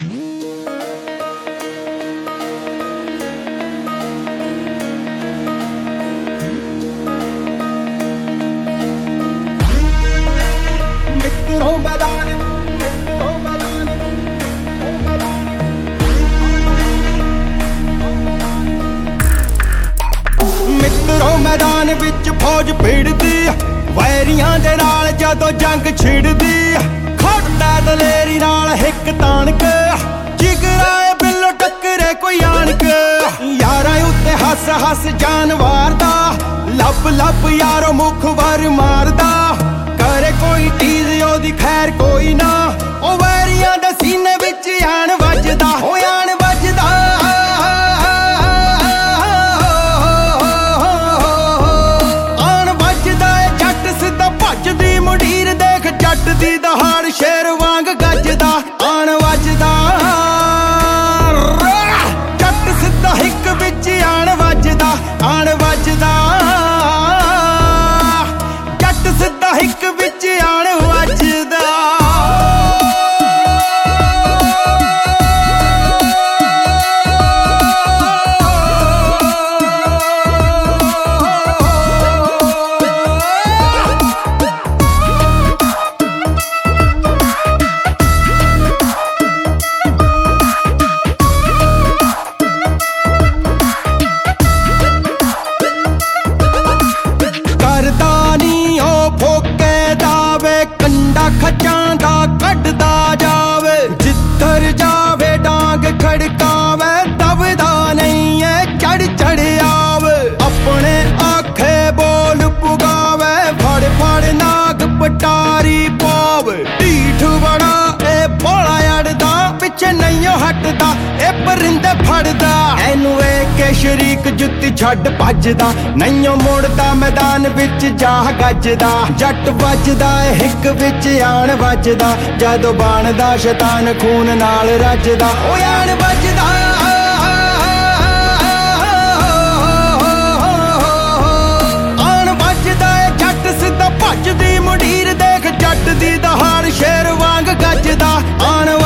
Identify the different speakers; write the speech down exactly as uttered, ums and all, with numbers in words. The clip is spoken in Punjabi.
Speaker 1: ਮਿੱਤਰੋਂ ਮੈਦਾਨ ਮਿੱਤਰੋਂ ਮੈਦਾਨ ਮਿੱਤਰੋਂ ਮੈਦਾਨ ਵਿੱਚ ਫੌਜ ਭਿੜਦੀ ਵੈਰੀਆਂ ਦੇ ਨਾਲ ਜਦੋਂ ਜੰਗ ਛਿੜਦੀ ਖੜਦਾ ਦਲੇਰੀ ਨਾਲ ਹਿੱਕ ਤਾਣ ਕੇ ਜਿਗਰਾਏ ਬਿੱਲੋ ਟੱਕਰੇ ਕੋਈ ਆਣ ਕੇ ਯਾਰਾਂ ਉੱਤੇ ਹੱਸ ਹੱਸ ਜਾਨ ਵਾਰਦਾ ਲੱਭ ਲੱਭ ਯਾਰੋ ਮੁਖ ਵਾਰ ਮਾਰਦਾ ਕਰੇ ਕੋਈ ਟੀਜ਼ ਉਹਦੀ ਖੈਰ ਕੋਈ ਨਾ ਉਹ ਵੈਰੀਆਂ ਦੇ ਸੀਨੇ ਵਿੱਚ ਆਣ ਵੱਜਦਾ ਹੋ ਆਣ ਵੱਜਦਾ ਆਣ ਵੱਜਦਾ ਏ ਜੱਟ ਸਿੱਧਾ ਭੱਜਦੀ ਮੁੰਡੀਰ ਦੇਖ ਜੱਟ ਦੀ ਦਹਾੜ ਸ਼ੇਰ ਵਾਂਗ ਗੱਜਦਾ ਆਣ ਵੱਜਦਾ ਜੱਟ ਸਿੱਧਾ ਹਿੱਕ ਵਿੱਚ ਆਣ ਵੱਜਦਾ ਆਣ ਵੱਜਦਾ ਜੱਟ ਸਿੱਧਾ ਹਿੱਕ ਵਿੱਚ ਆਣ ਵੱਜਦਾ ਖੱਚਾਂ ਦਾ ਕੱਢਦਾ ਜਾਵੇ ਜਿੱਧਰ ਜਾਵੇ ਡਾਂਗ ਖੜਕਾਵੇ ਦਬਦਾ ਨਹੀਂ ਏ ਚੜ ਚੜ ਆਵੇ ਆਪਣੇ ਆਖੇ ਬੋਲ ਪੁਗਾਵੇ ਫੜ ਫੜ ਨਾਗ ਪਟਾਰੀ ਪਾਵੇ ਢੀਠ ਬੜਾ ਏ ਭੋਲਾ ਅੜਦਾ ਪਿੱਛੇ ਨਹੀਂ ਹਟਦਾ ਇਹ ਪਰਿੰਦੇ ਫੜਦਾ ਇਹਨੂੰ ਵੇਖ ਕੇ ਸ਼ਰੀਕ ਜੁੱਤੀ ਛੱਡ ਭੱਜਦਾ ਨਹੀਂ ਮੁੜਦਾ ਮੈਦਾਨ ਵਿੱਚ ਜਾ ਗੱਜਦਾ ਜੱਟ ਵੱਜਦਾ ਏ ਹਿੱਕ ਵਿੱਚ ਆਣ ਵੱਜਦਾ ਜਦੋਂ ਬਣਦਾ ਸ਼ੈਤਾਨ ਖੂਨ ਨਾਲ ਰੱਜਦਾ ਓ ਆਣ ਵੱਜਦਾ ਆਣ ਵੱਜਦਾ ਏ ਜੱਟ ਸਿੱਧਾ ਭੱਜਦੀ ਮੁੰਡੀਰ ਦੇਖ ਜੱਟ ਦੀ ਦਹਾੜ ਸ਼ੇਰ ਵਾਂਗ ਗੱਜਦਾ ਆਣ